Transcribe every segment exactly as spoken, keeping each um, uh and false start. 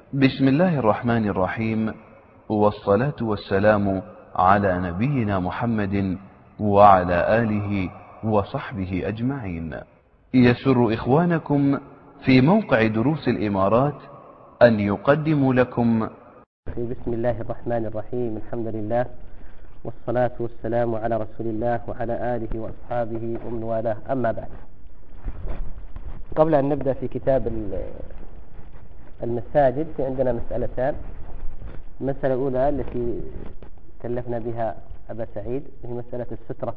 بسم الله الرحمن الرحيم، والصلاة والسلام على نبينا محمد وعلى آله وصحبه أجمعين. يسر إخوانكم في موقع دروس الإمارات أن يقدموا لكم بسم الله الرحمن الرحيم. الحمد لله والصلاة والسلام على رسول الله وعلى آله وأصحابه ومن والاه، أما بعد. قبل أن نبدأ في كتاب المساجد في عندنا مسألتان. المسألة الأولى التي كلفنا بها أبا سعيد هي مسألة السترة،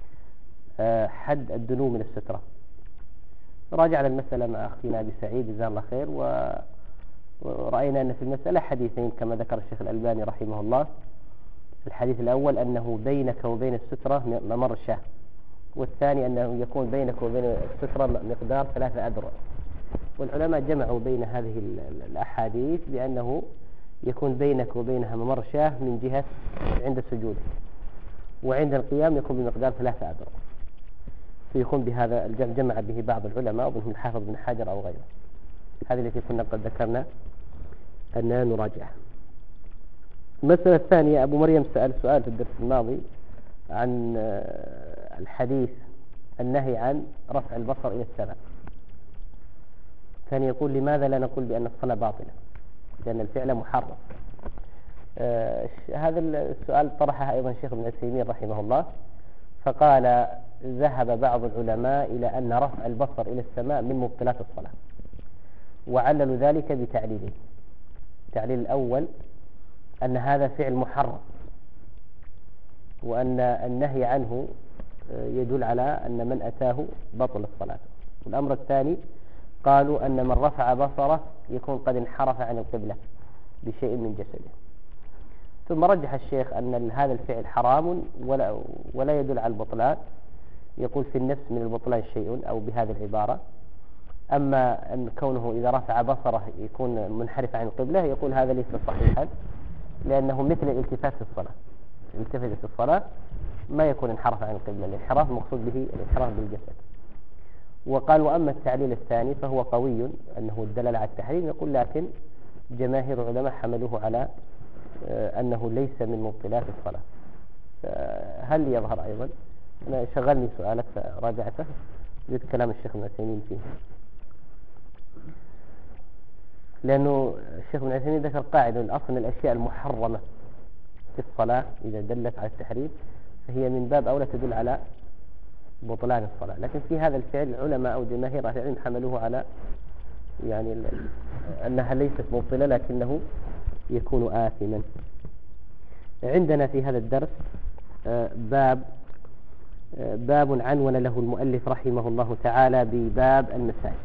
حد الدنو من السترة. راجعنا المسألة مع أخينا أبي سعيد جزاه الله خير، ورأينا أن في المسألة حديثين كما ذكر الشيخ الألباني رحمه الله. الحديث الأول أنه بينك وبين السترة ممر شاه، والثاني أنه يكون بينك وبين السترة مقدار ثلاثة أذرع. والعلماء جمعوا بين هذه الأحاديث بأنه يكون بينك وبينها ممر شاه من جهة عند السجود، وعند القيام يكون بمقدار ثلاثة أذرع. فيكون بهذا الجمع جمع به بعض العلماء ومنهم الحافظ بن حجر أو غيره. هذه التي كنا قد ذكرنا أننا نراجعها. المسألة الثانية، أبو مريم سأل سؤال في الدرس الماضي عن الحديث النهي عن رفع البصر إلى السماء. كان يقول لماذا لا نقول بأن الصلاة باطلة لأن الفعل محرم. آه هذا السؤال طرحه أيضا الشيخ ابن عثيمين رحمه الله، فقال ذهب بعض العلماء إلى أن رفع البصر إلى السماء من مبطلات الصلاة، وعللوا ذلك بتعليلين. التعليل الأول أن هذا فعل محرم، وأن النهي عنه يدل على أن من أتاه بطل الصلاة. والأمر الثاني قالوا أن من رفع بصره يكون قد انحرف عن القبلة بشيء من جسده. ثم رجح الشيخ أن هذا الفعل حرام ولا, ولا يدل على البطلان، يقول في النفس من البطلان شيء أو بهذه العبارة. أما أن كونه إذا رفع بصره يكون منحرف عن القبلة، يقول هذا ليس صحيحا، لأنه مثل الالتفات في الصلاة. الالتفات في الصلاة ما يكون انحرف عن القبلة، الانحراف مقصود به الانحراف بالجسد. وقال وأما التعليل الثاني فهو قوي أنه الدلالة على التحريم، يقول لكن جماهير العلماء حملوه على أنه ليس من مبطلات الصلاة. هل يظهر أيضا؟ أنا شغلني سؤالك فراجعته، جد كلام الشيخ ابن عثيمين فيه، لأنه الشيخ ابن عثيمين ذكر قاعدة الأصل الأشياء المحرمة في الصلاة إذا دلت على التحريم فهي من باب أولى تدل على بطلان الصلاة. لكن في هذا الفعل علماء أو جماهير أهل العلم حملوه على يعني أنها ليست مبطلة لكنه يكون آثما. عندنا في هذا الدرس باب باب عنون له المؤلف رحمه الله تعالى بباب المساجد.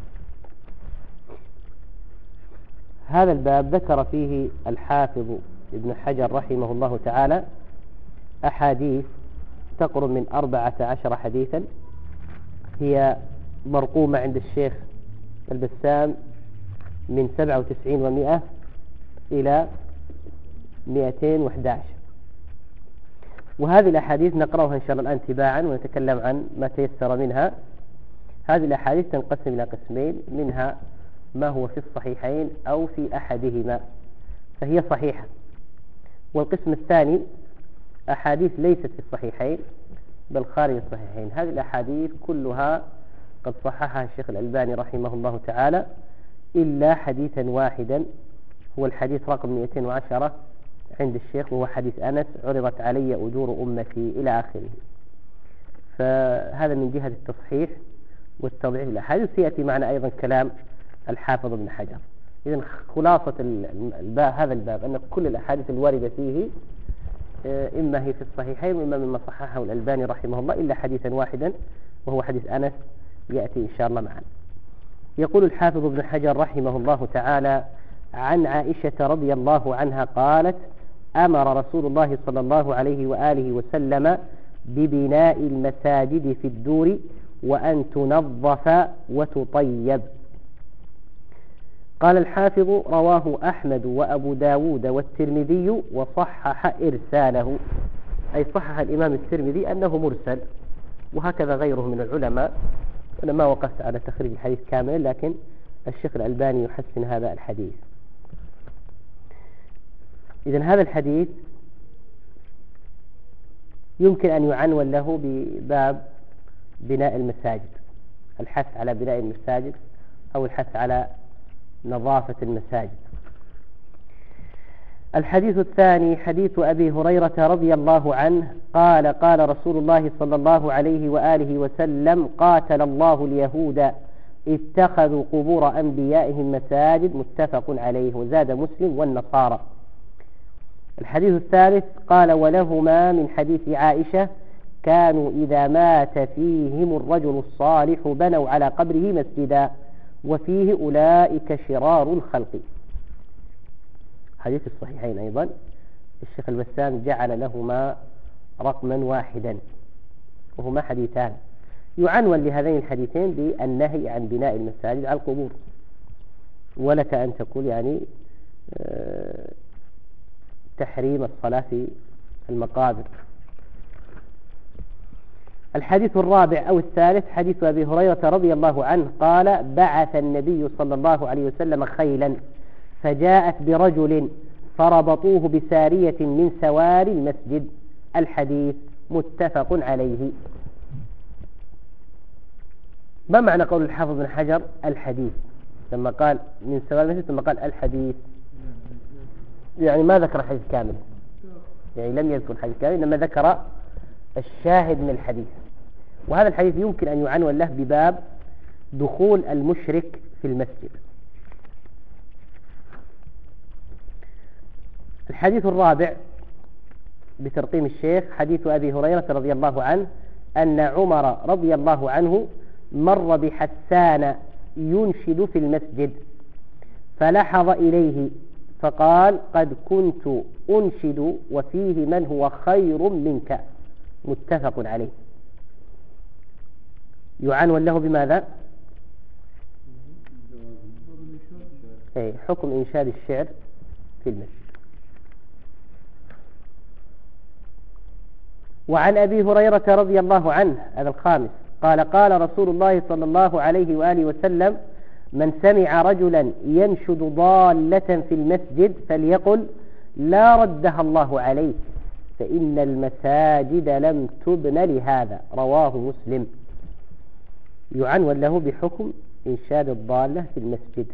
هذا الباب ذكر فيه الحافظ ابن حجر رحمه الله تعالى أحاديث تقرب من أربعة عشر حديثا، هي مرقومة عند الشيخ البسام من سبعة وتسعين ومئة إلى مئتين وإحدى عشر. وهذه الأحاديث نقرأها إن شاء الله الآن تباعا ونتكلم عن ما تيسر منها. هذه الأحاديث تنقسم إلى قسمين، منها ما هو في الصحيحين أو في أحدهما فهي صحيحة، والقسم الثاني أحاديث ليست في الصحيحين بل خارج الصحيحين. هذه الأحاديث كلها قد صححها الشيخ الألباني رحمه الله تعالى إلا حديثا واحدا، هو الحديث رقم مئتين وعشرة عند الشيخ، وهو حديث أنس عرضت علي أجور أمتي إلى آخره. فهذا من جهة التصحيح والتضعيف الأحاديث. سيأتي معنا أيضا كلام الحافظ ابن حجر. إذن خلاصة الباب هذا الباب أن كل الأحاديث الواردة فيه إما هي في الصحيحين وإما مما صححه الألباني رحمه الله إلا حديثا واحدا، وهو حديث أنس يأتي إن شاء الله معنا. يقول الحافظ ابن حجر رحمه الله تعالى عن عائشة رضي الله عنها قالت أمر رسول الله صلى الله عليه وآله وسلم ببناء المساجد في الدور وأن تنظف وتطيب. قال الحافظ رواه أحمد وأبو داود والترمذي وصحح إرساله، أي صحح الإمام الترمذي أنه مرسل، وهكذا غيره من العلماء. أنا ما وقفت على تخريج الحديث كامل، لكن الشيخ الألباني يحسن هذا الحديث. إذن هذا الحديث يمكن أن يعنون له بباب بناء المساجد، الحث على بناء المساجد أو الحث على نظافة المساجد. الحديث الثاني حديث أبي هريرة رضي الله عنه قال قال رسول الله صلى الله عليه وآله وسلم: قاتل الله اليهود اتخذوا قبور أنبيائهم مساجد، متفق عليه. وزاد مسلم: والنصارى. الحديث الثالث قال: ولهما من حديث عائشة: كانوا إذا مات فيهم الرجل الصالح بنوا على قبره مسجدا وفيه أولئك شرار الخلق. حديث الصحيحين أيضا، الشيخ البسام جعل لهما رقما واحدا وهما حديثان، يعنون لهذين الحديثين بالنهي عن بناء المساجد على القبور، ولك أن تقول يعني تحريم الصلاة في المقابر. الحديث الرابع أو الثالث حديث أبي هريرة رضي الله عنه قال: بعث النبي صلى الله عليه وسلم خيلا فجاءت برجل فربطوه بسارية من سواري المسجد. الحديث متفق عليه. ما معنى قول الحافظ بن حجر الحديث لما قال من سواري المسجد ثم قال الحديث؟ يعني ما ذكر الحديث كامل، يعني لم يذكر الحديث كامل، إنما ذكر الشاهد من الحديث. وهذا الحديث يمكن أن يعنون له بباب دخول المشرك في المسجد. الحديث الرابع بترقيم الشيخ حديث أبي هريرة رضي الله عنه أن عمر رضي الله عنه مر بحسان ينشد في المسجد فلحظ إليه فقال: قد كنت أنشد وفيه من هو خير منك. متفق عليه. يعنون له بماذا؟ أي حكم إنشاد الشعر في المسجد. وعن أبي هريرة رضي الله عنه هذا الخامس قال: قال رسول الله صلى الله عليه وآله وسلم: من سمع رجلا ينشد ضالة في المسجد فليقل: لا ردها الله عليه فإن المساجد لم تبن لهذا. رواه مسلم. يعنون له بحكم إنشاد الضالة في المسجد.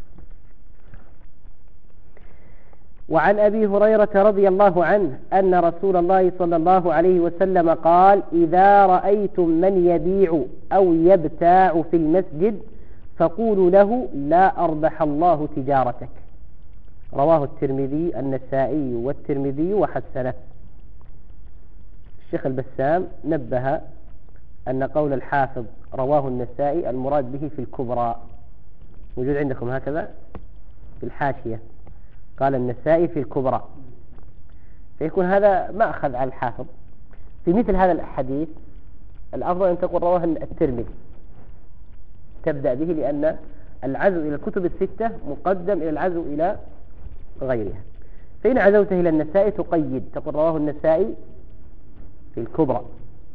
وعن أبي هريرة رضي الله عنه أن رسول الله صلى الله عليه وسلم قال: إذا رأيتم من يبيع أو يبتاع في المسجد فقولوا له: لا أربح الله تجارتك. رواه الترمذي النسائي والترمذي وحسنه. الشيخ البسام نبه أن قول الحافظ رواه النسائي المراد به في الكبرى، موجود عندكم هكذا في الحاشية، قال النسائي في الكبرى، فيكون هذا ما أخذ على الحافظ. في مثل هذا الحديث الأفضل أن تقول رواه الترمذي، تبدأ به، لأن العزو إلى الكتب الستة مقدم إلى العزو إلى غيرها. فإن عزوته إلى النسائي تقيد، تقول رواه النسائي في الكبرى.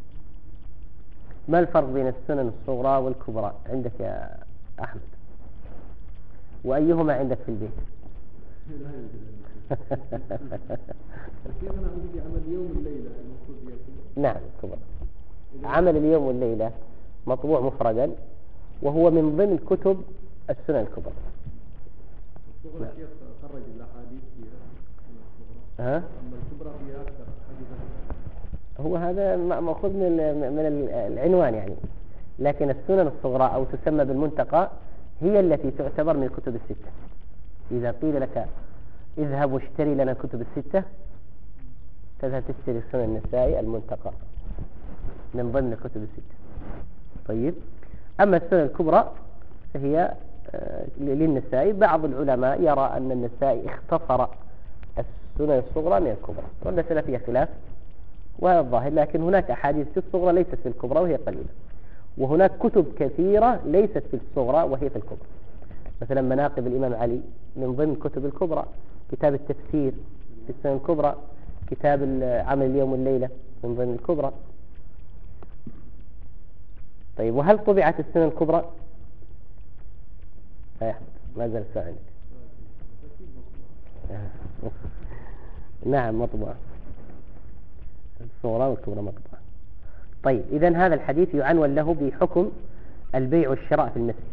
ما الفرق بين السنن الصغرى والكبرى عندك يا أحمد؟ وأيهما عندك في البيت؟ نعم الكبرى. عمل اليوم والليلة مطبوع مفردا وهو من ضمن كتب السنن الكبرى. الصغرى شيخ خرج الأحاديث فيها الصغرى، ها؟ أما الكبرى فيها أكثر حديثا. هو هذا مأخوذ من من العنوان يعني، لكن السنن الصغرى أو تسمى بالمنتقى هي التي تعتبر من الكتب الستة. إذا قيل لك اذهب واشتري لنا الكتب الستة تذهب تشتري السنن النسائي المنتقى من ضمن الكتب الستة. طيب، أما السنن الكبرى فهي للنسائي. بعض العلماء يرى أن النسائي اختصر السنن الصغرى من الكبرى، والمسألة فيها خلاف وهذا الظاهر، لكن هناك أحاديث في الصغرى ليست في الكبرى وهي قليلة، وهناك كتب كثيرة ليست في الصغرى وهي في الكبرى. مثلا مناقب الإمام علي من ضمن كتب الكبرى، كتاب التفسير في السنن الكبرى، كتاب عمل اليوم والليلة من ضمن الكبرى. طيب، وهل طبعت السنن الكبرى؟ يا أحمد ما زال السؤال عندك. نعم مطبوعة، الصغرى والكبرى مطبوعة. طيب إذن هذا الحديث يعنون له بحكم البيع والشراء في المسجد.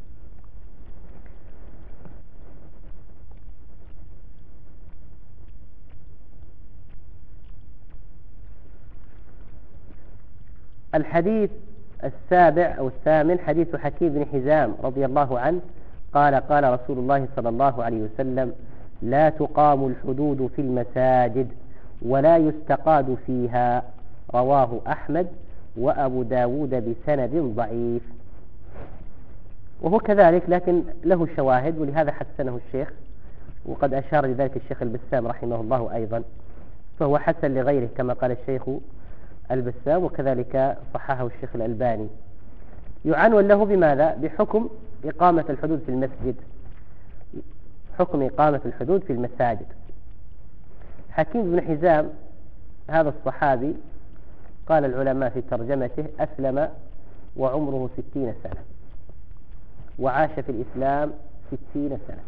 الحديث السابع أو الثامن حديث حكيم بن حزام رضي الله عنه قال قال رسول الله صلى الله عليه وسلم: لا تقام الحدود في المساجد ولا يستقاد فيها، رواه أحمد وأبو داود بسند ضعيف. وهو كذلك لكن له شواهد، ولهذا حسنه الشيخ، وقد أشار لذلك الشيخ البسام رحمه الله أيضا، فهو حسن لغيره كما قال الشيخ البسام، وكذلك صححه الشيخ الألباني. يعنون له بماذا؟ بحكم إقامة الحدود في المسجد، حكم إقامة الحدود في المساجد. حكيم بن حزام هذا الصحابي قال العلماء في ترجمته: أسلم وعمره ستين سنة، وعاش في الإسلام ستين سنة.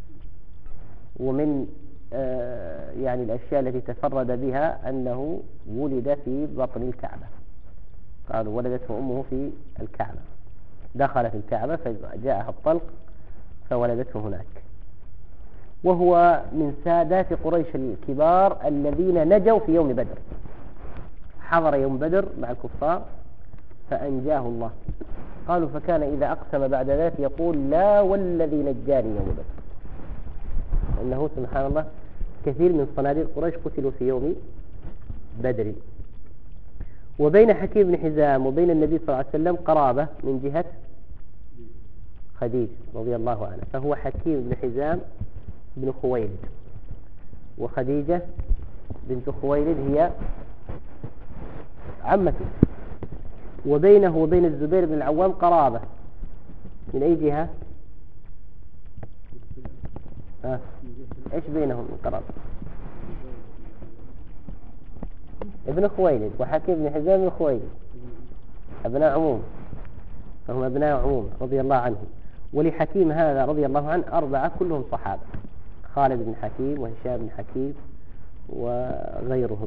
ومن آه يعني الأشياء التي تفرد بها أنه ولد في بطن الكعبة، قالوا ولدته أمه في الكعبة، دخلت الكعبة فجاءها الطلق فولدته هناك. وهو من سادات قريش الكبار الذين نجوا في يوم بدر، حضر يوم بدر مع الكفار فأنجاه الله. قالوا فكان إذا أقسم بعد ذلك يقول: لا والذي نجاني يوم بدر. إنه سبحان الله كثير من صناديق قريش قتلوا في يوم بدر. وبين حكيم بن حزام وبين النبي صلى الله عليه وسلم قرابة من جهة خديجة رضي الله عنها، فهو حكيم بن حزام بن خويلد، وخديجة بنت خويلد هي عمته. وبينه وبين الزبير بن العوام قرابة من أي جهة؟ آه. إيش بينهم من قرابة؟ ابن خويلد وحكيم بن حزام بن خويلد أبناء عموم، فهم أبناء عموم رضي الله عنهم. ولحكيم هذا رضي الله عنه أربعة كلهم صحابة: خالد بن حكيم وهشام بن حكيم وغيرهم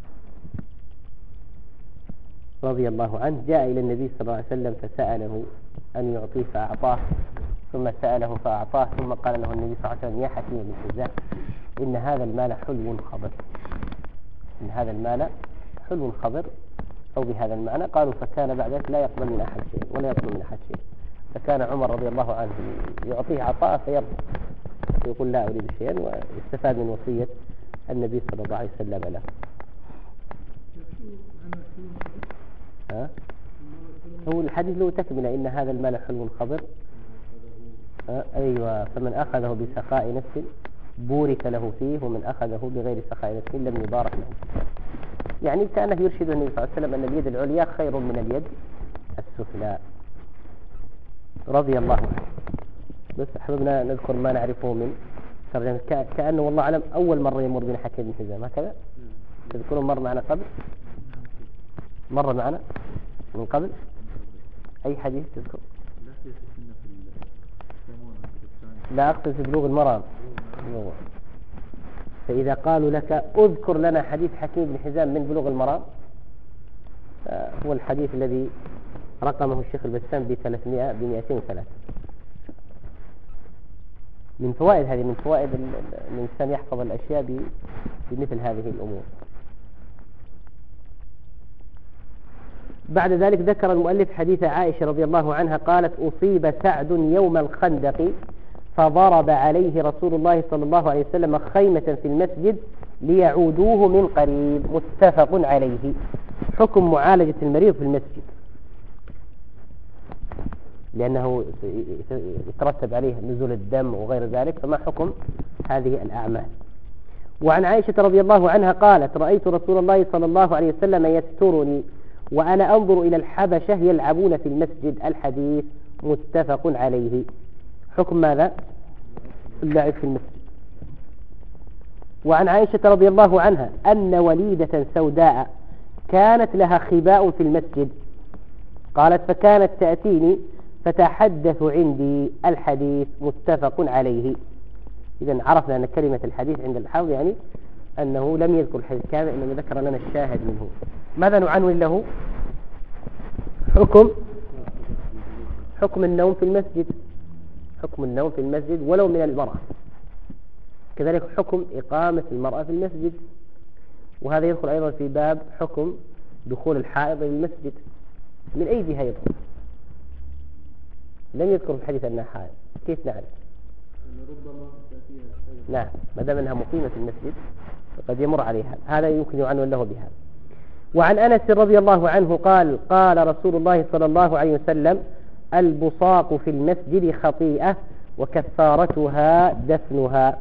رضي الله عنه. جاء إلى النبي صلى الله عليه وسلم فسأله أن يعطيه فأعطاه، ثم سأله فأعطاه، ثم قال له النبي صلى الله عليه وسلم: يا حكيم بن حزام إن هذا المال حلو خضر، إن هذا المال حلو خضر، أو بهذا المعنى. قالوا فكان بعد ذلك لا يقبل من أحد شيء ولا يطلب من أحد شيء، فكان عمر رضي الله عنه يعطيه عطاء فيرضى يقول: لا أريد شيئا، واستفاد من وصية النبي صلى الله عليه وسلم له. ها؟ هو الحديث له تكملة: إن هذا المال حلو خضر. أيوة، فمن أخذه بسخاء نفس بورك له فيه، ومن أخذه بغير سخاء نفس لم يبارك له. يعني كأنه يرشد النبي صلى الله عليه وسلم أن اليد العليا خير من اليد السفلى رضي الله عنه. بس أحببنا نذكر ما نعرفه من ترجمة، كأنه والله أعلم أول مرة يمر بنا حكيم بن حزام هكذا. تذكرون مر معنا قبل؟ مر معنا من قبل أي حديث تذكر؟ لا أقصد في بلوغ المرام. فإذا قالوا لك أذكر لنا حديث حكيم بن حزام من بلوغ المرام، هو الحديث الذي رقمه الشيخ البسام بثلاثمائة بمئتين وثلاثة. من فوائد هذه، من فوائد الإنسان يحفظ الأشياء بمثل هذه الأمور. بعد ذلك ذكر المؤلف حديث عائشة رضي الله عنها قالت: أصيب سعد يوم الخندق فضرب عليه رسول الله صلى الله عليه وسلم خيمة في المسجد ليعودوه من قريب، متفق عليه. حكم معالجة المريض في المسجد، لأنه يترتب عليه نزول الدم وغير ذلك، فما حكم هذه الأعمال؟ وعن عائشة رضي الله عنها قالت: رأيت رسول الله صلى الله عليه وسلم يسترني وأنا أنظر إلى الحبشة يلعبون في المسجد. الحديث متفق عليه. حكم ماذا؟ اللعب في المسجد. وعن عائشة رضي الله عنها أن وليدة سوداء كانت لها خباء في المسجد، قالت: فكانت تأتيني فتحدث عندي. الحديث متفق عليه. إذن عرفنا أن كلمة الحديث عند الحافظ يعني أنه لم يذكر الحديث كامل، إنما ذكر لنا الشاهد منه. ماذا نعنون له؟ حكم حكم النوم في المسجد، حكم النوم في المسجد ولو من المرأة، كذلك حكم إقامة المرأة في المسجد، وهذا يدخل أيضا في باب حكم دخول الحائض للمسجد. من أي جهة يدخل؟ لم يذكر في الحديث أنها حائض، كيف نعرف؟ ربما تأتيها الحيض. نعم، ما دام أنها مقيمة في المسجد فقد يمر عليها، هذا يمكن يعنون له بهذا. وعن أنس رضي الله عنه قال قال رسول الله صلى الله عليه وسلم: البصاق في المسجد خطيئة وكفارتها دفنها.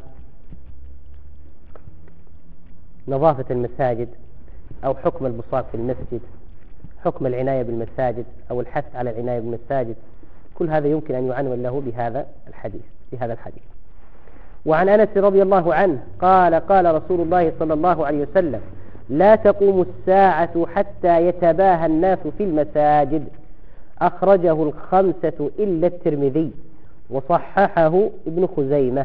نظافة المساجد أو حكم البصاق في المسجد، حكم العناية بالمساجد أو الحث على العناية بالمساجد، كل هذا يمكن أن يعنون له بهذا الحديث في هذا الحديث. وعن أنس رضي الله عنه قال قال رسول الله صلى الله عليه وسلم: لا تقوم الساعة حتى يتباهى الناس في المساجد. أخرجه الخمسة إلا الترمذي، وصححه ابن خزيمة،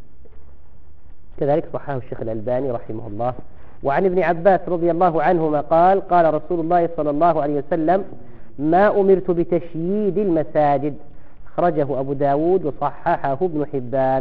كذلك صححه الشيخ الألباني رحمه الله. وعن ابن عباس رضي الله عنهما قال قال رسول الله صلى الله عليه وسلم: ما أمرت بتشييد المساجد. أخرجه أبو داود وصححه ابن حبان.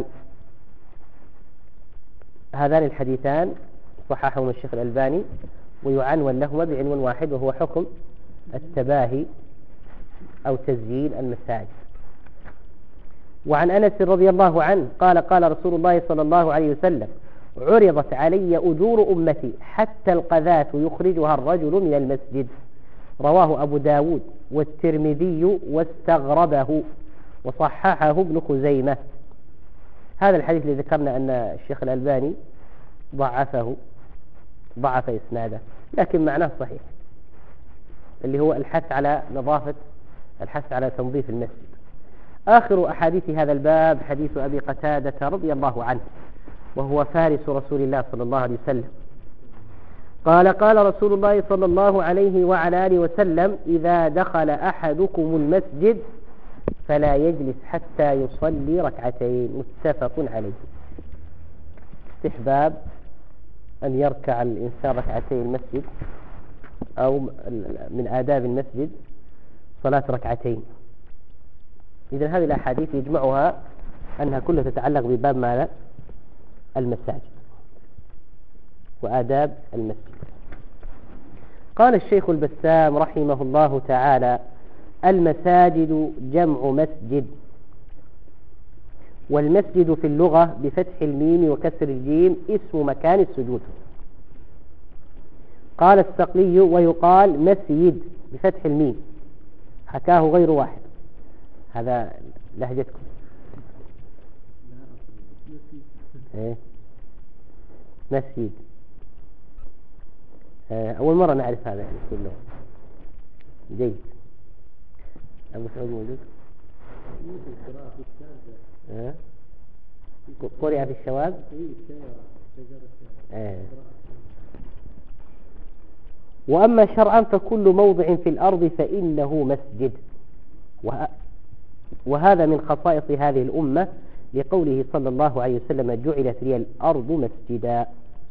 هذان الحديثان صححهما الشيخ الألباني، ويعنون لهما بعنوان واحد، وهو حكم التباهي أو تزيين المساجد. وعن أنس رضي الله عنه قال قال رسول الله صلى الله عليه وسلم: عرضت علي أجور أمتي حتى القذاة يخرجها الرجل من المسجد. رواه أبو داود والترمذي واستغربه، وصححه ابن خزيمة. هذا الحديث اللي ذكرنا أن الشيخ الألباني ضعفه ضعف إسناده، لكن معناه صحيح، اللي هو الحث على نظافة الحث على تنظيف المسجد. آخر أحاديث هذا الباب حديث أبي قتادة رضي الله عنه، وهو فارس رسول الله صلى الله عليه وسلم. قال قال رسول الله صلى الله عليه وعلى آله وسلم: إذا دخل أحدكم المسجد فلا يجلس حتى يصلي ركعتين. متفق عليه. استحباب أن يركع الإنسان ركعتين المسجد، أو من آداب المسجد صلاة ركعتين. إذن هذه الأحاديث يجمعها أنها كلها تتعلق بباب ماذا؟ المساجد وآداب المسجد. قال الشيخ البسام رحمه الله تعالى: المساجد جمع مسجد، والمسجد في اللغة بفتح الميم وكسر الجيم اسم مكان السجود. قال السقلي: ويقال مسجد بفتح الميم، حكاه غير واحد. هذا لهجتكم. إيه؟ مسجد. أول مرة نعرف هذا يعني كله. جيد. أبو سعود موجود؟ أه؟ قرئ في الشواب؟ أه. وأما شرعا فكل موضع في الأرض فإنه مسجد، وه... وهذا من خصائص هذه الأمة، لقوله صلى الله عليه وسلم: جعلت لي الأرض مسجدا.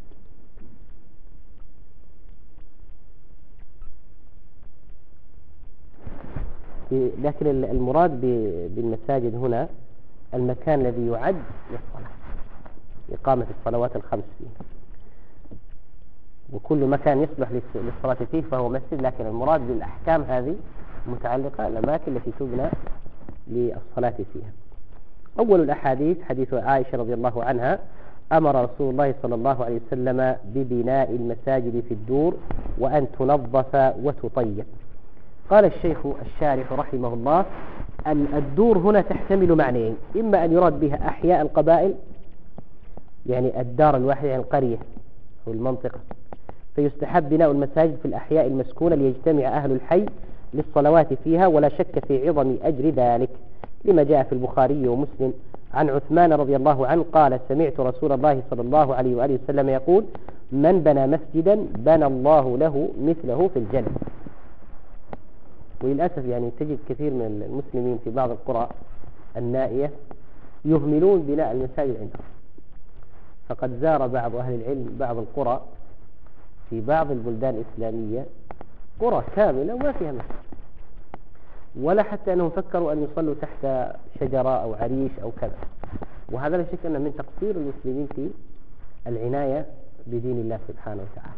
لكن المراد بالمساجد هنا المكان الذي يعد للصلاة، إقامة الصلوات الخمس فيه، وكل مكان يصلح للصلاة فيه فهو مسجد. لكن المراد بالأحكام هذه متعلقة الأماكن التي تبنى للصلاة فيها. أول الأحاديث حديث عائشة رضي الله عنها: أمر رسول الله صلى الله عليه وسلم ببناء المساجد في الدور وأن تنظف وتطيب. قال الشيخ الشارح رحمه الله: الدور هنا تحتمل معنيين، إما أن يراد بها أحياء القبائل، يعني الدار الواحدة، يعني القرية أو المنطقة، فيستحب بناء المساجد في الأحياء المسكونة ليجتمع أهل الحي للصلوات فيها، ولا شك في عظم أجر ذلك، لما جاء في البخاري ومسلم عن عثمان رضي الله عنه قال: سمعت رسول الله صلى الله عليه وآله وسلم يقول: من بنى مسجدا بنى الله له مثله في الجنة. وللأسف يعني تجد كثير من المسلمين في بعض القرى النائية يهملون بناء المساجد عندهم، فقد زار بعض أهل العلم بعض القرى في بعض البلدان الإسلامية، قرى كاملة وما فيها مسجد، ولا حتى أنهم فكروا أن يصلوا تحت شجرة أو عريش أو كذا. وهذا لا شك أنه من تقصير المسلمين في العناية بدين الله سبحانه وتعالى.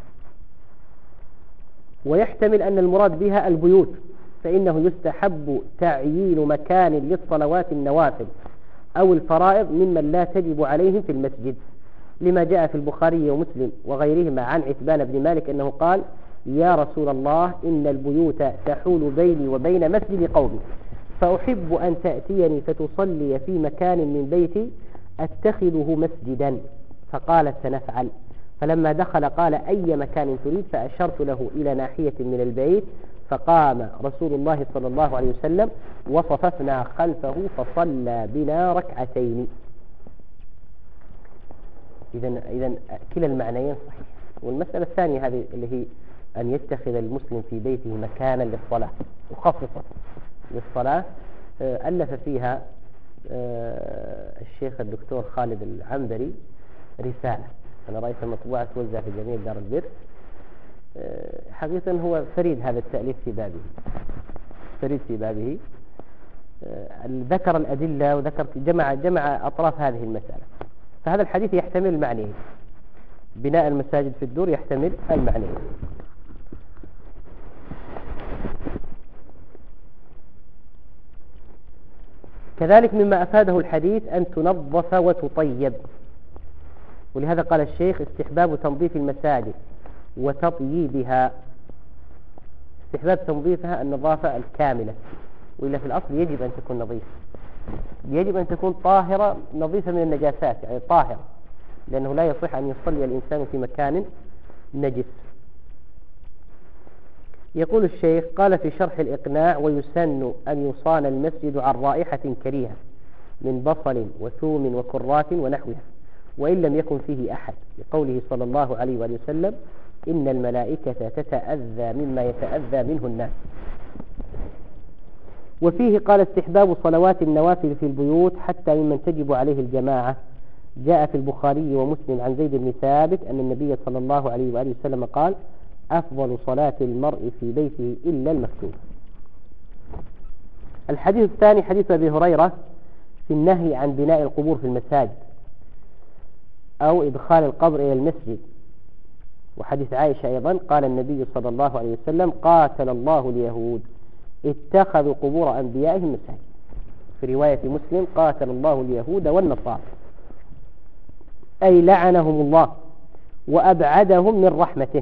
ويحتمل أن المراد بها البيوت، فإنه يستحب تعيين مكان للصلوات النوافل أو الفرائض ممن لا تجب عليهم في المسجد، لما جاء في البخاري ومسلم وغيرهما عن عتبان بن مالك أنه قال: يا رسول الله، إن البيوت تحول بيني وبين مسجد قومي، فأحب أن تأتيني فتصلي في مكان من بيتي أتخذه مسجدا. فقال: سنفعل. فلما دخل قال: أي مكان تريد؟ فأشرت له إلى ناحية من البيت، فقام رسول الله صلى الله عليه وسلم وصففنا خلفه فصلى بنا ركعتين. إذن إذن كلا المعنيين صحيح. والمسألة الثانية هذه اللي هي أن يتخذ المسلم في بيته مكانا للصلاة مخصصا للصلاة، ألف فيها الشيخ الدكتور خالد العنبري رسالة، أنا رأيت المطبوعة توزع في جميع دار البر. حقيقة هو فريد هذا التأليف في بابه، فريد في بابه، ذكر الأدلة وذكر جمع جمع أطراف هذه المسألة. فهذا الحديث يحتمل المعنيين، بناء المساجد في الدور يحتمل المعنيين. كذلك مما أفاده الحديث أن تنظف وتطيب، ولهذا قال الشيخ: استحباب تنظيف المساجد وتطييبها. استحباب تنظيفها النظافة الكاملة، وإلا في الأصل يجب أن تكون نظيفة، يجب أن تكون طاهرة نظيفة من النجاسات، يعني طاهرة، لأنه لا يصح أن يصلي الإنسان في مكان نجس. يقول الشيخ: قال في شرح الإقناع: ويسن أن يصان المسجد عن رائحة كريهة من بصل وثوم وكرات ونحوها، وإن لم يكن فيه أحد، لقوله صلى الله عليه وآله وسلم: إن الملائكة تتأذى مما يتأذى منه الناس. وفيه قال: استحباب صلوات النوافل في البيوت حتى ممن تجب عليه الجماعة. جاء في البخاري ومسلم عن زيد بن ثابت أن النبي صلى الله عليه وآله وسلم قال: أفضل صلاة المرء في بيته إلا المكتوب. الحديث الثاني حديث أبي هريرة في النهي عن بناء القبور في المساجد أو إدخال القبر إلى المسجد. وحديث عائشة أيضا قال النبي صلى الله عليه وسلم: قاتل الله اليهود اتخذوا قبور أنبيائهم مساجد. في رواية مسلم: قاتل الله اليهود والنصارى، أي لعنهم الله وأبعدهم من رحمته.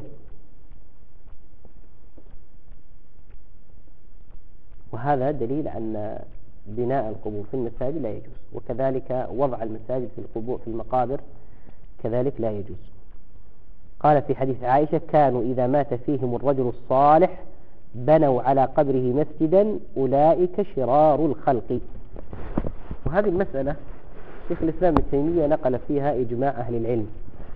وهذا دليل أن بناء القبور في المساجد لا يجوز، وكذلك وضع المساجد في القبور في المقابر كذلك لا يجوز. قال في حديث عائشة: كانوا إذا مات فيهم الرجل الصالح بنوا على قبره مسجدا أولئك شرار الخلق. وهذه المسألة شيخ الإسلام ابن تيمية نقل فيها إجماع أهل العلم.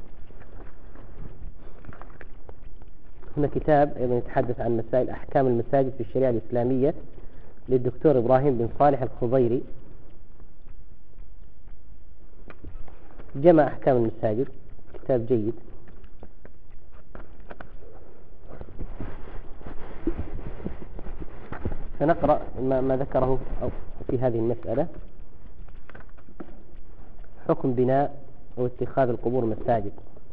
هنا كتاب أيضا يتحدث عن مسائل أحكام المساجد في الشريعة الإسلامية للدكتور إبراهيم بن صالح الخضيري، جمع أحكام المساجد، كتاب جيد. سنقرأ ما, ما ذكره في هذه المسألة: حكم بناء أو اتخاذ القبور مساجد.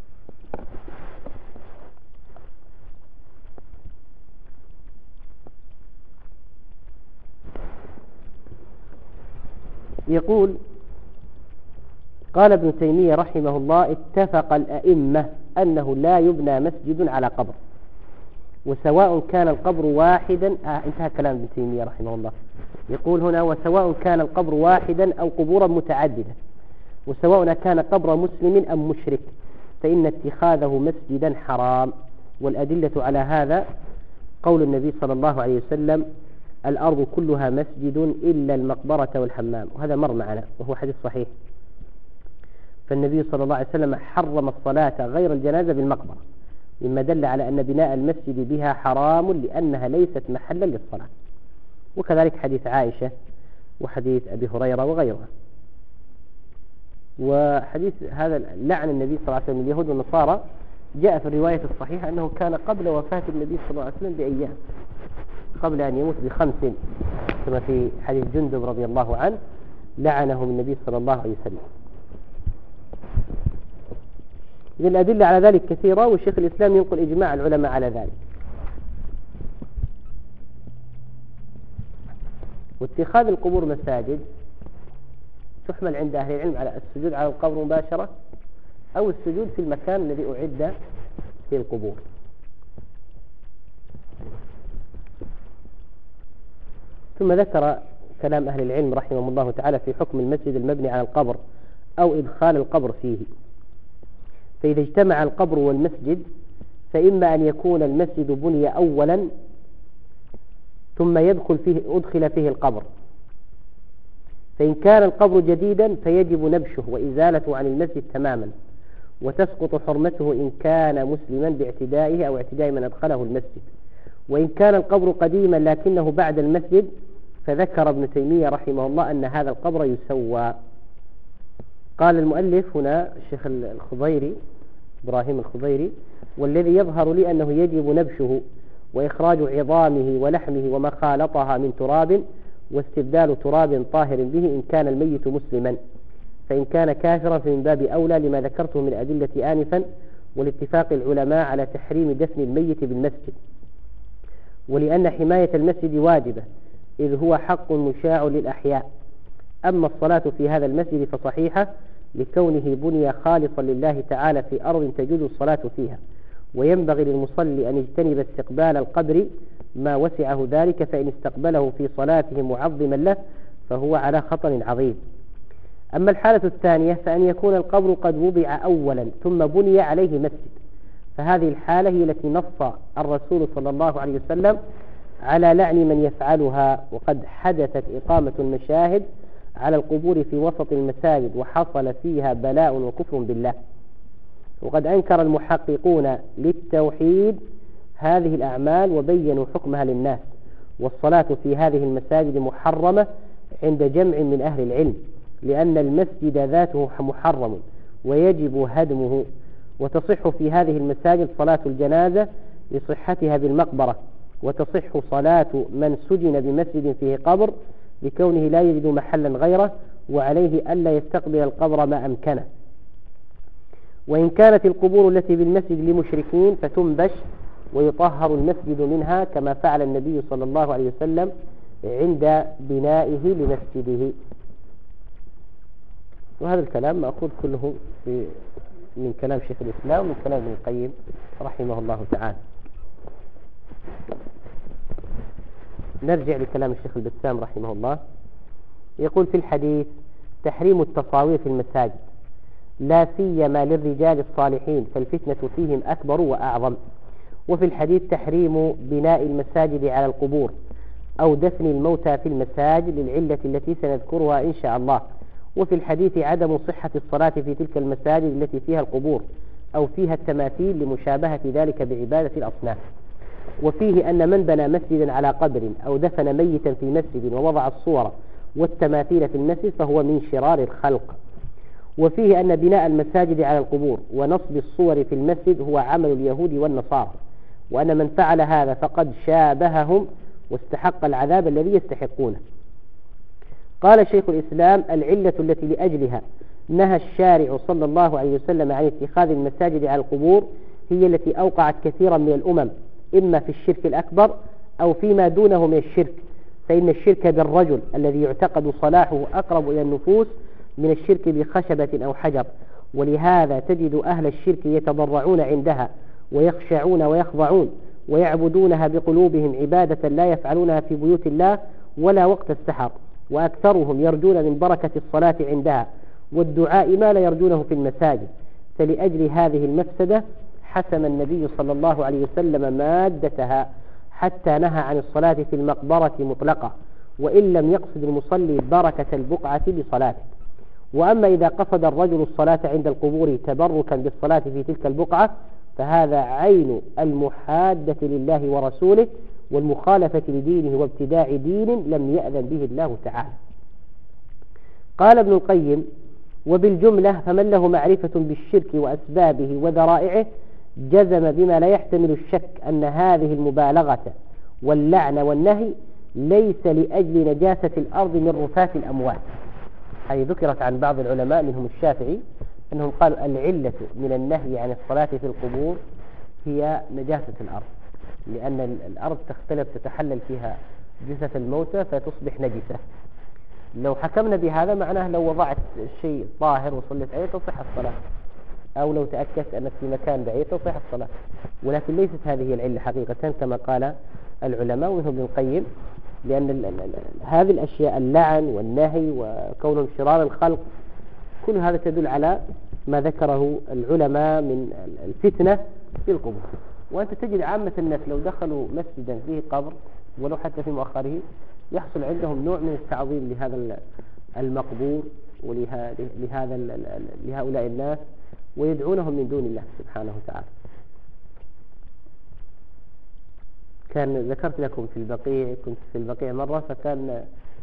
يقول: قال ابن تيمية رحمه الله: اتفق الأئمة أنه لا يبنى مسجد على قبر، وسواء كان القبر واحدا. آه انتهى كلام ابن تيمية رحمه الله. يقول هنا: وسواء كان القبر واحدا أو قبورا متعددة، وسواء كان قبر مسلم أم مشرك، فإن اتخاذه مسجدا حرام. والأدلة على هذا قول النبي صلى الله عليه وسلم: الأرض كلها مسجد إلا المقبرة والحمام. وهذا مر معنا وهو حديث صحيح. فالنبي صلى الله عليه وسلم حرم الصلاة غير الجنازة بالمقبرة، مما دل على أن بناء المسجد بها حرام لأنها ليست محلا للصلاة. وكذلك حديث عائشة وحديث أبي هريرة وغيرها. وحديث هذا لعن النبي صلى الله عليه وسلم اليهود والنصارى جاء في الرواية الصحيحة أنه كان قبل وفاة النبي صلى الله عليه وسلم بأيام، قبل أن يموت بخمس، كما في حديث جندب رضي الله عنه لعنهم النبي صلى الله عليه وسلم. إذن الأدلة على ذلك كثيرة، والشيخ الإسلام ينقل إجماع العلماء على ذلك. واتخاذ القبور مساجد تحمل عند أهل العلم على السجود على القبر مباشرة أو السجود في المكان الذي أعد في القبور. ثم ذكر كلام أهل العلم رحمهم الله تعالى في حكم المسجد المبني على القبر أو إدخال القبر فيه. فإذا اجتمع القبر والمسجد فإما أن يكون المسجد بني أولا ثم يدخل فيه أدخل فيه القبر، فإن كان القبر جديدا فيجب نبشه وإزالته عن المسجد تماما، وتسقط حرمته إن كان مسلما باعتدائه أو اعتداء من أدخله المسجد. وإن كان القبر قديما لكنه بعد المسجد فذكر ابن تيمية رحمه الله أن هذا القبر يسوى. قال المؤلف هنا الشيخ الخضيري إبراهيم الخضيري: والذي يظهر لي أنه يجب نبشه وإخراج عظامه ولحمه وما خالطها من تراب واستبدال تراب طاهر به إن كان الميت مسلما، فإن كان كافرا فمن باب أولى لما ذكرته من أدلة آنفا والاتفاق العلماء على تحريم دفن الميت بالمسجد، ولأن حماية المسجد واجبة إذ هو حق مشاع للأحياء. أما الصلاة في هذا المسجد فصحيحة لكونه بني خالصا لله تعالى في أرض تجوز الصلاة فيها، وينبغي للمصلي أن يجتنب استقبال القبر ما وسعه ذلك، فإن استقبله في صلاته معظما له فهو على خطر عظيم. أما الحالة الثانية فأن يكون القبر قد وضع أولا ثم بني عليه مسجد، فهذه الحالة هي التي نص الرسول صلى الله عليه وسلم على لعن من يفعلها، وقد حدثت إقامة المشاهد على القبور في وسط المساجد وحصل فيها بلاء وكفر بالله. وقد أنكر المحققون للتوحيد هذه الأعمال وبينوا حكمها للناس، والصلاة في هذه المساجد محرمة عند جمع من أهل العلم، لأن المسجد ذاته محرم ويجب هدمه. وتصح في هذه المساجد صلاة الجنازة لصحتها بالمقبرة، وتصح صلاة من سجن بمسجد فيه قبر لكونه لا يجد محلا غيره، وعليه ألا يستقبل القبر ما أمكنه. وإن كانت القبور التي بالمسجد لمشركين فتنبش ويطهر المسجد منها كما فعل النبي صلى الله عليه وسلم عند بنائه لمسجده. وهذا الكلام مأخوذ كله في من كلام شيخ الإسلام ومن كلام ابن القيم رحمه الله تعالى. نرجع لكلام الشيخ البسام رحمه الله. يقول في الحديث: تحريم التصاوير في المساجد لا سيما للرجال الصالحين فالفتنة فيهم أكبر وأعظم. وفي الحديث تحريم بناء المساجد على القبور أو دفن الموتى في المساجد للعلة التي سنذكرها إن شاء الله. وفي الحديث عدم صحة الصلاة في تلك المساجد التي فيها القبور أو فيها التماثيل لمشابهة ذلك بعبادة الأصنام. وفيه أن من بنى مسجدا على قبر أو دفن ميتا في مسجد ووضع الصور والتماثيل في المسجد فهو من شرار الخلق. وفيه أن بناء المساجد على القبور ونصب الصور في المسجد هو عمل اليهود والنصارى، وأن من فعل هذا فقد شابههم واستحق العذاب الذي يستحقونه. قال شيخ الإسلام: العلة التي لأجلها نهى الشارع صلى الله عليه وسلم عن اتخاذ المساجد على القبور هي التي أوقعت كثيرا من الأمم، إما في الشرك الأكبر أو فيما دونه من الشرك، فإن الشرك بالرجل الذي يعتقد صلاحه أقرب إلى النفوس من الشرك بخشبة أو حجر، ولهذا تجد أهل الشرك يتضرعون عندها ويخشعون ويخضعون ويعبدونها بقلوبهم عبادة لا يفعلونها في بيوت الله ولا وقت السحر، وأكثرهم يرجون من بركة الصلاة عندها والدعاء ما لا يرجونه في المساجد. فلأجل هذه المفسدة حسم النبي صلى الله عليه وسلم مادتها حتى نهى عن الصلاة في المقبرة مطلقة، وإن لم يقصد المصلي بركة البقعة بصلاته. وأما إذا قصد الرجل الصلاة عند القبور تبركا بالصلاة في تلك البقعة فهذا عين المحادة لله ورسوله والمخالفة لدينه وابتداع دين لم يأذن به الله تعالى. قال ابن القيم: وبالجملة فمن له معرفة بالشرك وأسبابه وذرائعه جزم بما لا يحتمل الشك أن هذه المبالغة واللعن والنهي ليس لأجل نجاسة الأرض من رفات الأموات. هذه ذكرت عن بعض العلماء منهم الشافعي أنهم قالوا العلة من النهي عن الصلاة في القبور هي نجاسة الأرض، لأن الأرض تختلف تتحلل فيها جثث الموتى فتصبح نجسة. لو حكمنا بهذا معناه لو وضعت شيء طاهر وصلت عليه تصح الصلاة، أو لو تأكدت أنك في مكان بعيد تصح الصلاة، ولكن ليست هذه العلة حقيقة كما قال العلماء ومنهم ابن القيم، لأن ال ال ال هذه الأشياء اللعن والنهي وكونهم شرار الخلق كل هذا تدل على ما ذكره العلماء من الفتنة في القبور. وأنت تجد عامة الناس لو دخلوا مسجدا فيه قبر ولو حتى في مؤخره يحصل عندهم نوع من التعظيم لهذا المقبور ولهذا لهؤلاء الناس ويدعونهم من دون الله سبحانه وتعالى. كان ذكرت لكم في البقيع، كنت في البقيع مرة، فكان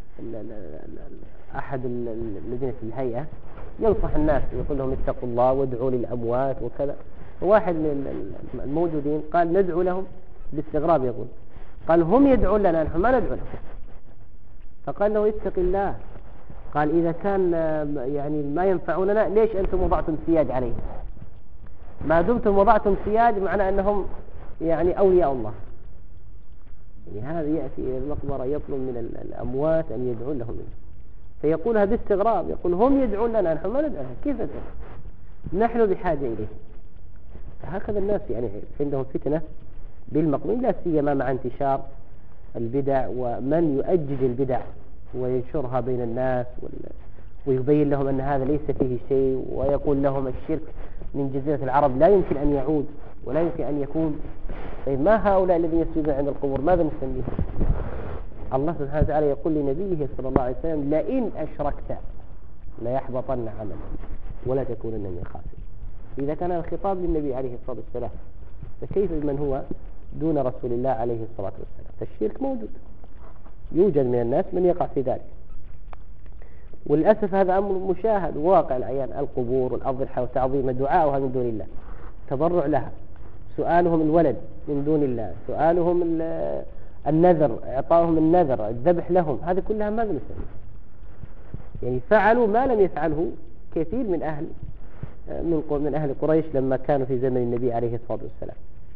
أحد الذين في الهيئة ينصح الناس يقول لهم اتقوا الله وادعوا للأموات وكذا. واحد من الموجودين قال ندعو لهم باستغراب، يقول قال هم يدعون لنا نحن ما ندعو لهم. فقال له اتق الله، قال إذا كان يعني ما ينفعوننا ليش أنتم وضعتم سياج عليهم؟ ما دمتم وضعتم سياج معنى أنهم يعني أولياء الله. يعني هذا يأتي إلى المقبرة يطلب من الأموات أن يدعون لهم، فيقولها باستغراب، يقول هم يدعون لنا نحن ما ندعو لهم، كيف ندعو؟ نحن بحاجة إليه. هكذا الناس يعني عندهم فتنة بالمقبور، لا سيما مع انتشار البدع ومن يؤجج البدع وينشرها بين الناس ويبين لهم أن هذا ليس فيه شيء، ويقول لهم الشرك من جزيرة العرب لا يمكن أن يعود ولا يمكن أن يكون. طيب ما هؤلاء الذين يسجدون عند القبور ماذا نسميه؟ الله سبحانه وتعالى يقول لنبيه صلى الله عليه وسلم لئن أشركت ليحبطن عملك ولا تكونن من الخاسرين. إذا كان الخطاب للنبي عليه الصلاة والسلام فكيف بمن هو دون رسول الله عليه الصلاة والسلام؟ فالشرك موجود، يوجد من الناس من يقع في ذلك، وللأسف هذا أمر مشاهد واقع العيان. القبور والأضرحة وتعظيم دعاؤها من دون الله، تضرع لها، سؤالهم الولد من دون الله، سؤالهم النذر، إعطاؤهم النذر، الذبح لهم، هذه كلها ماذا نسميه؟ يعني فعلوا ما لم يفعله كثير من أهل من من أهل قريش لما كانوا في زمن النبي عليه الصلاة والسلام.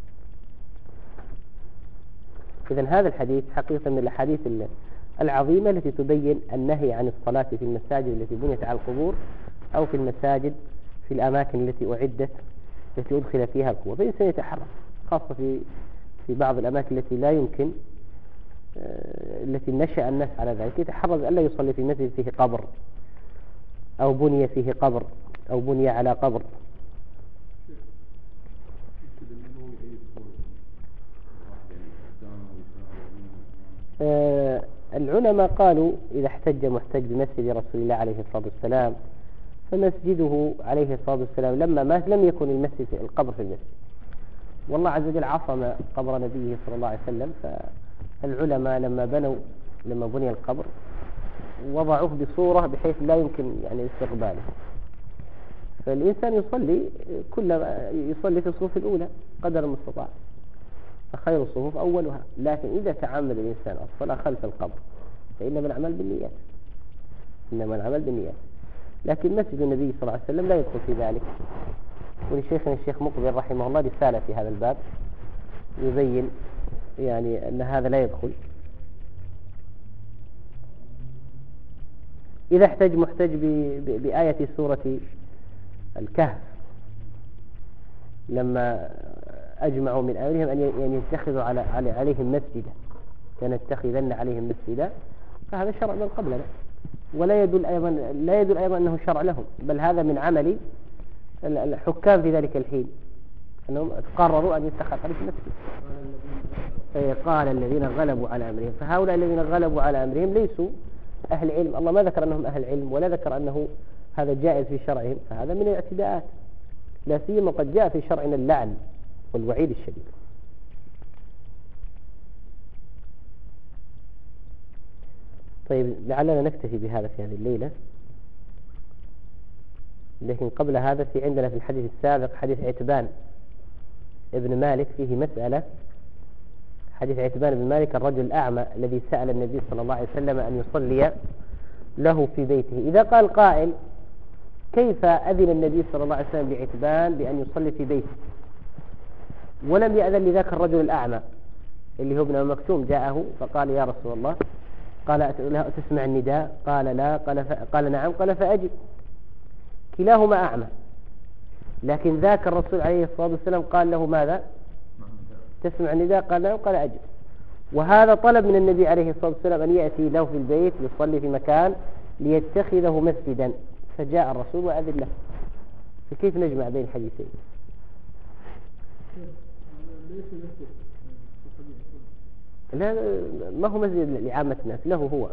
إذن هذا الحديث حقيقة من الأحاديث العظيمة التي تبين النهي عن الصلاة في المساجد التي بنيت على القبور أو في المساجد في الأماكن التي أعدت التي أدخل فيها القبور. فالإنسان يتحرى خاصة في في بعض الأماكن التي لا يمكن التي نشأ الناس على ذلك، يتحرز ألا يصلي في مسجد فيه قبر أو بني فيه قبر أو بني على قبر. آه العلماء قالوا إذا احتج محتج بمسجد رسول الله عليه الصلاة والسلام فمسجده عليه الصلاة والسلام لما مات لم يكن المسجد القبر في المسجد، والله عز وجل عصم قبر نبيه صلى الله عليه وسلم. فالعلماء لما بنوا لما بني القبر وضعوه بصورة بحيث لا يمكن يعني استقباله، فالإنسان يصلي كل يصلي في الصفوف الأولى قدر المستطاع، فخير الصفوف أولها. لكن إذا تعمد الإنسان الصلاة خلف القبر فإنما العمل بالنيات، إنما العمل بالنيات. لكن مسجد النبي صلى الله عليه وسلم لا يدخل في ذلك. ولشيخنا الشيخ مقبل رحمه الله رسالة في هذا الباب يبين يعني أن هذا لا يدخل. إذا احتج محتج بآية سورة الكهف لما أجمعوا من أمرهم أن يتخذوا على عليهم مسجدا لنتخذن عليهم مسجدا، فهذا شرع من قبلنا، ولا يدل أيضا لا يدل أيضا أنه شرع لهم، بل هذا من عمل الحكام في ذلك الحين أنهم قرروا أن يتخذ عليهم مسجد. قال الذين غلبوا على أمرهم، فهؤلاء الذين غلبوا على أمرهم ليسوا أهل علم، الله ما ذكر أنهم أهل علم ولا ذكر أنه هذا جائز في شرعهم، فهذا من الاعتداءات، لا سيما قد جاء في شرعنا اللعن والوعيد الشديد. طيب لعلنا نكتفي بهذا في هذه الليلة، لكن قبل هذا في عندنا في الحديث السابق حديث عتبان ابن مالك فيه مسألة. حديث عتبان بن مالك الرجل الأعمى الذي سأل النبي صلى الله عليه وسلم أن يصلي له في بيته. إذا قال قائل كيف أذن النبي صلى الله عليه وسلم لعتبان بأن يصلي في بيته ولم يأذن لذاك الرجل الأعمى اللي هو ابن مكتوم جاءه فقال يا رسول الله، قال تسمع النداء؟ قال لا. قال, ف... قال نعم. قال فأجب. كلاهما أعمى، لكن ذاك الرسول عليه الصلاة والسلام قال له ماذا؟ تسمع النداء؟ قال نعم. قال أجب. وهذا طلب من النبي عليه الصلاة والسلام أن يأتي له في البيت يصلي في مكان ليتخذه مسجدا، فجاء الرسول وأذن له. فكيف نجمع بين الحديثين؟ لا ما هو مسجد لعامة الناس، له هو.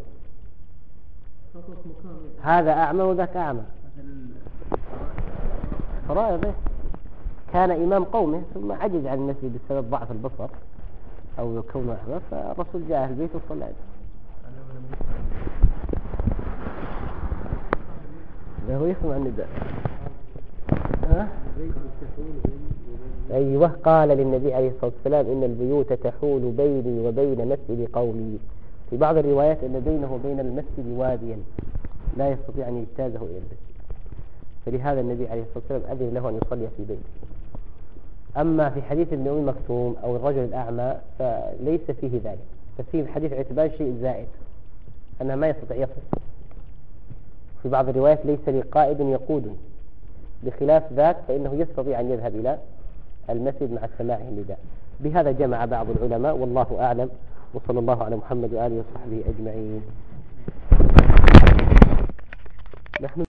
هذا أعمى وذاك أعمى. فرائض كان إمام قومه ثم عجز عن المسجد بسبب ضعف البصر أو كونه أعمى، فالرسول جاء البيت وصلى عليه. لا هو يسمع النداء. ها؟ أيوه. قال للنبي عليه الصلاة والسلام إن البيوت تحول بيني وبين مسجد قومي. في بعض الروايات أن بينه وبين المسجد واديا لا يستطيع أن يجتازه إلى المسجد، فلهذا النبي عليه الصلاة والسلام أذن له أن يصلي في بيته. أما في حديث ابن أم مكتوم أو الرجل الأعمى فليس فيه ذلك، ففيه حديث عتبان شيء زائد أنه ما يستطيع يصل. في بعض الروايات ليس لي قائد يقود، بخلاف ذاك فإنه يستطيع أن يذهب إلى المسجد مع سماع النداء. بهذا جمع بعض العلماء والله أعلم، وصلى الله على محمد وآله وصحبه أجمعين. نحن